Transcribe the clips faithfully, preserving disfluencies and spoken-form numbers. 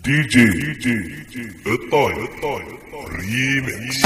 دي جي دي جي الطاير ريمكس.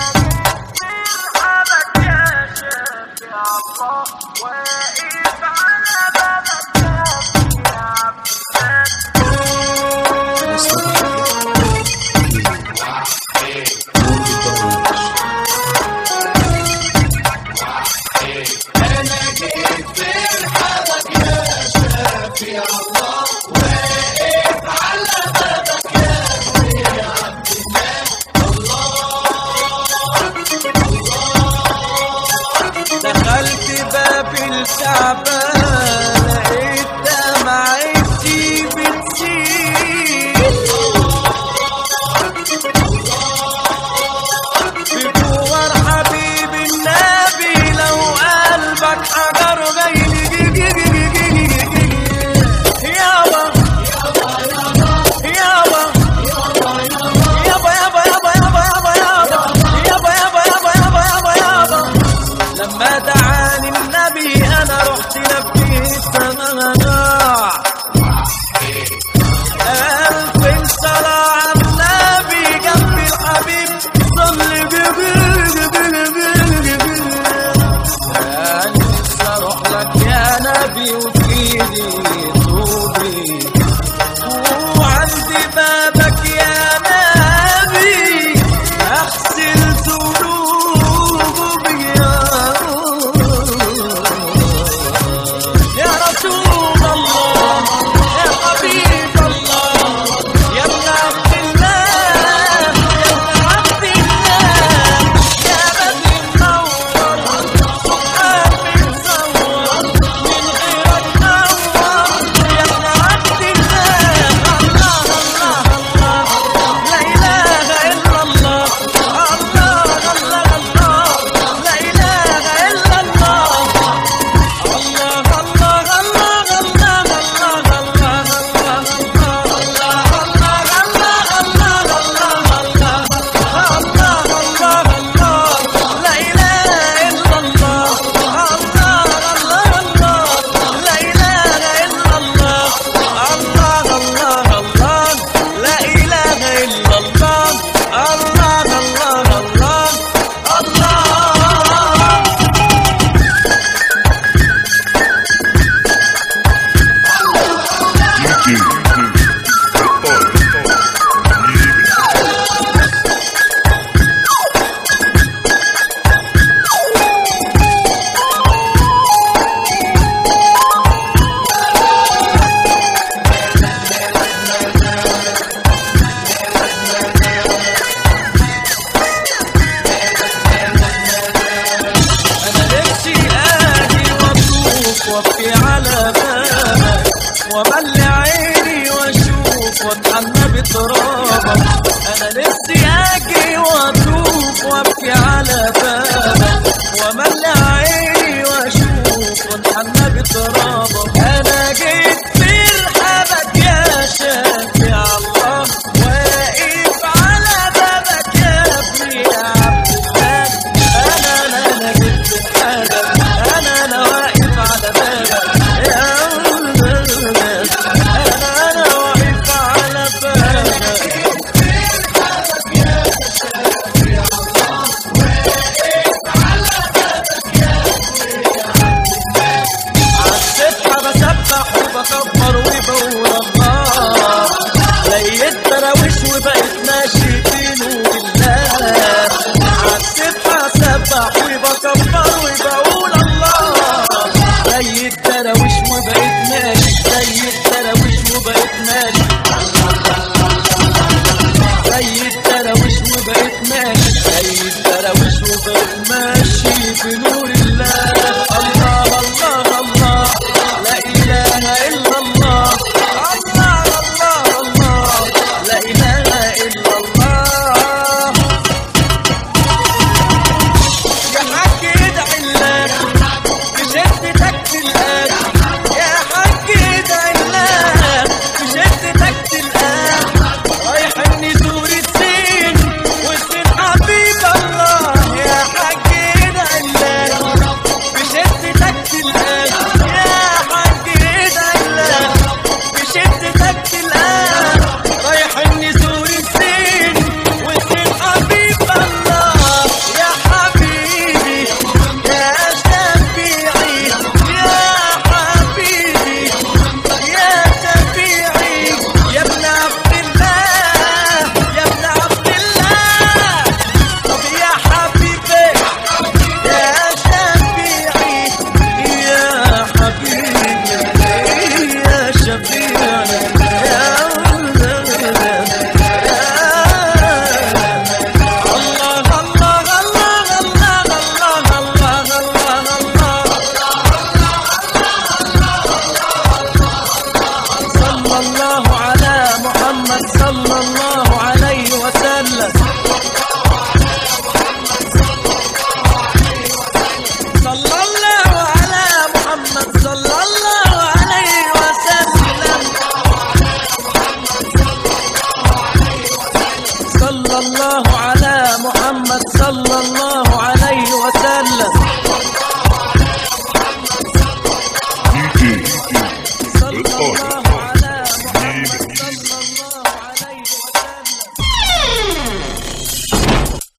دخلت باب الكعبة لقيت دمعتي بتسيل بجوار حبيب النبي لو قلبك حجر غيلي يابا يابا يابا يابا يابا يابا يابا يابا يابا يابا يابا لما دعاني النبي انا رحت لبيت سماع الف صلاة على النبي جنب الحبيب صلي انا نفسي اروح لك يا نبي وفيدي توبي وعندي بابك يا نبي اغسل ذنوبي يا رسول الله يا حبيب الله يا ابن عبد الله يا ابن عبد الله يا بدر منور قلبي مصور من غيرك نور يا ابن عبد الله الله الله الله لا اله الا الله الله الله الله لا اله الا الله وابكي على بابك وملي عيني واشوف واتحنى بترابك انا نفسي اجي واطوف وابكي على بابك وملي عيني واشوف واتحنى بترابك انا جيت برحابك يا شافع الله واقف على بابك يا ابني يا عبد الله انا انا انا جيت برحابك انا انا واقف على بابك بكبر وبقول الله لقيت دراويش وبقيت ماشي بنور الله عالسبحة سبح وبكبر وبقول الله لقيت دراويش وبقيت ماشي لقيت دراويش وبقيت ماشي لقيت دراويش وبقيت ماشي لقيت دراويش وبقيت ماشي بنور الله الله الله الله لا إله إلا الله الله الله الله لا إله صلى الله عليه وسلم صلى الله على محمد صلى الله عليه وسلم صلى الله على محمد صلى